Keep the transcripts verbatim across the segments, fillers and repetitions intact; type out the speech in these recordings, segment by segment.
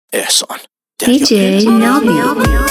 احسان دیجی نامی.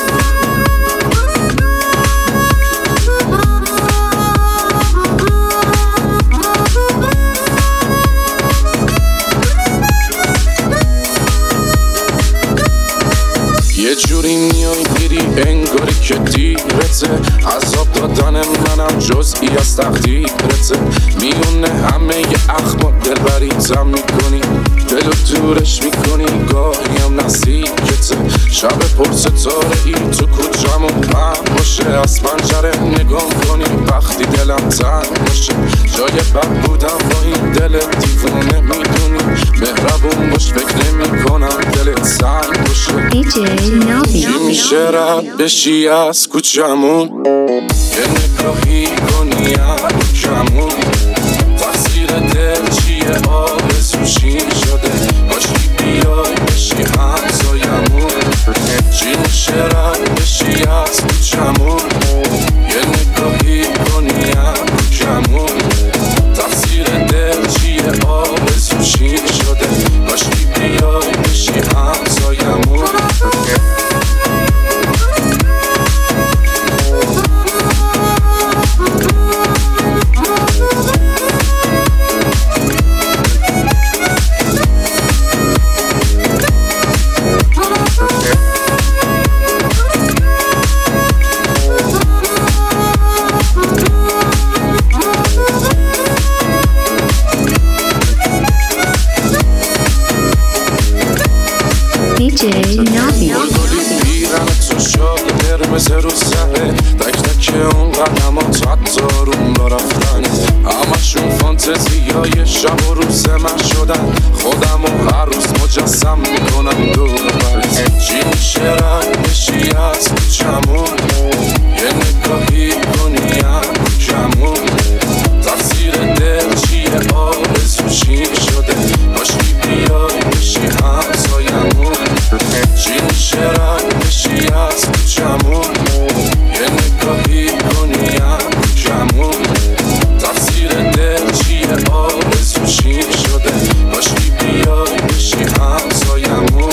یه جوری میای میری انگاری که دیرته، عذاب دادن منم جزئی از تقدیرته. میونه همه ی اخبار دلبریتم میکنی، دلو دورش میکنی، گاهی هم نزدیکته. شب پر ستاره ای تو کوچمون پهن باشه، از پنجره نگاه کنی وقتی دلم تنگ باشه. جای بد بودم با این دل دیوونه میدونی، مهربون باش فکر نمی کنم دلت سنگ باشه. دیجی نامی. چی میشه رد بشی از کوچمون، یه نگاهی کنی از کوچمون. تقصیر دل چیه آرزوشی شده، باشی بیای بشی همسایمون. چی میشه رد بشی از کوچمون، یه نگاهی کنی از کوچمون. تقصیر دل چیه آرزوشی شده، باشی بیای بشی همسایمون. دیجی نامی. گلی بیرم تو شال قرمز رو سره، تک تک اون قدمات حتی روم را رفتن. همشون فانتزیای شب و روز من شدن، خودم و هر روز مجسم میکنم دور برت. چی میشه رد بشی از کوچمون، یه نگاهی کنی از کوچمون. تقصیر دل چیه آرزوشی شده، باشی بیای بشی همسایمون. چی میشه رد بشی از کوچمون، یه نگاهی کنی از کوچمون. تقصیر دل چیه آرزوشی شده، باشی بیای بشی همسایمون.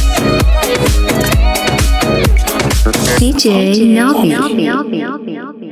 دیجی نامی.